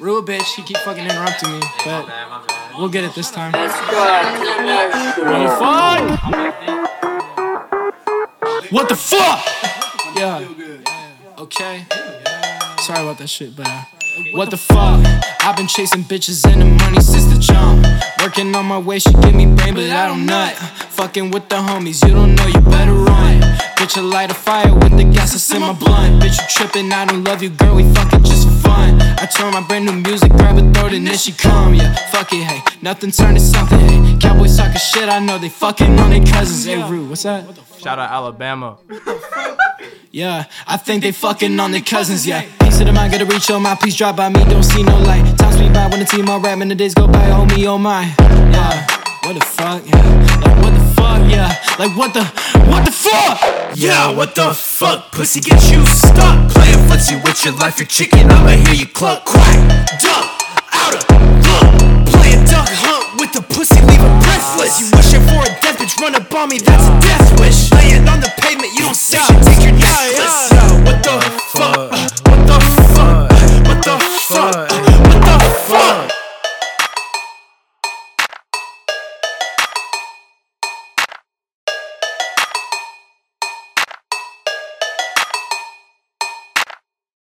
Rude bitch, he keep fucking interrupting me, but My bad. we'll get it this time. Let's go. What the fuck? What the fuck? Yeah. Okay. Sorry about that shit, but what the fuck? I've been chasing bitches and the money since the jump. Working on my way, she give me brain, but I don't nut. Fucking with the homies, you don't know, you better run. Bitch, I light a fire with the gas that's in my blunt. Bitch, you trippin', I don't love you, girl, we fucking just for fun. I turn my brand new music, grab a throat and then she come, yeah. Fuck it, hey, nothing turned to something, hey. Cowboys talking shit, I know they fucking on their cousins. Hey, Rue, what's that? Shout out Alabama. Yeah, I think they fucking on their cousins, yeah. Piece of the mind, gotta reach on my, please drop by me, don't see no light. Time speed by when the team all rap and the days go by, oh me, oh my. Yeah, what the fuck, yeah. Like what the fuck, yeah. Like what the fuck? Yeah, what the fuck? Pussy, get you stuck playing footsie with your life, your chicken, I'ma hear you cluck. Quack, duck, out of luck. Playing duck hunt with the pussy, leave a breathless. You wishing for a death bitch, run up on me, that's a death wish. Laying on the pavement, you don't say shit, take your necklace.